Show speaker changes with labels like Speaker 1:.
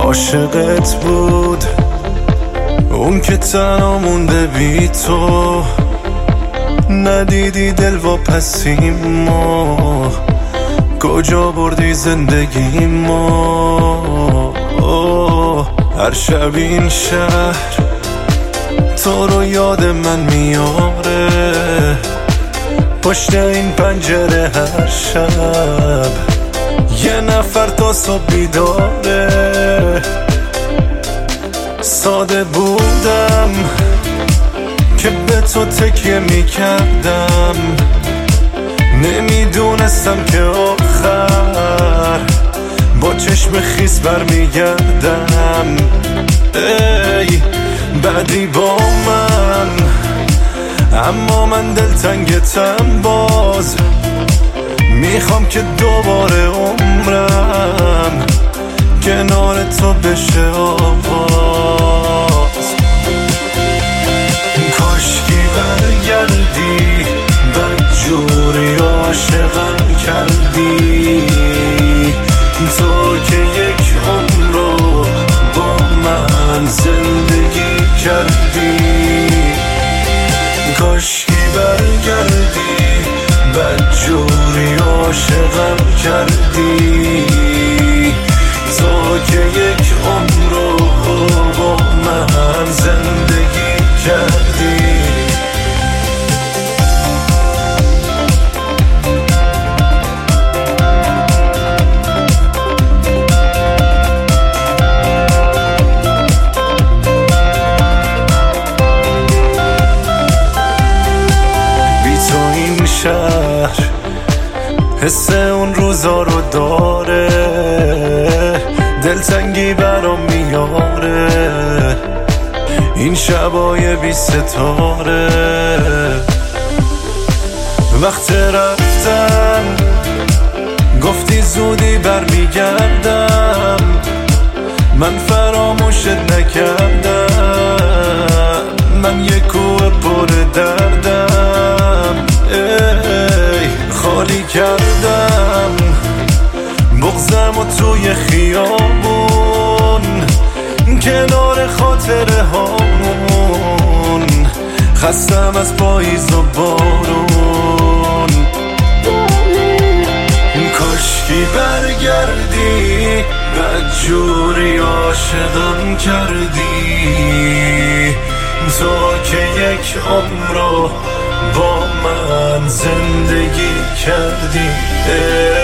Speaker 1: عاشقت بود اون که تنها مونده بی تو، ندیدی دل واپسیمو کجا بردی زندگی ما. هر شب این شهر تو رو یاد من میاره، پشت این پنجره هر شب یه نفر تا صبح بیداره. ساده بودم که به تو تکیه میکردم، نمیدونستم که آخر با چشم خیس برمیگردم. ای بعدی با من، اما من دلتنگتم باز، میخوام که دوباره عمرم کنار تو بشه آغاز. کاشکی برگردی، بدجوری عاشقم کردی، تو که یک عمر رو با من زندگی کردی. کاشکی برگردی، بدجوری عاشقم کردی، تو که یک عمر رو با من زندگی کردی. شهر حس اون روزا رو داره، دلتنگی برام میاره این شبای بی ستاره. وقت رفتن گفتی زودی برمیگردم، من فراموشت نکردم، من یه کوه پر دردم. ای خالی کردم بغضم و توی خیابون، کنار خاطره هامون، خستم از پاییز و بارون. کاشکی برگردی، بدجوری عاشقم کردی، تو که یک عمر رو با من زندگی کردی.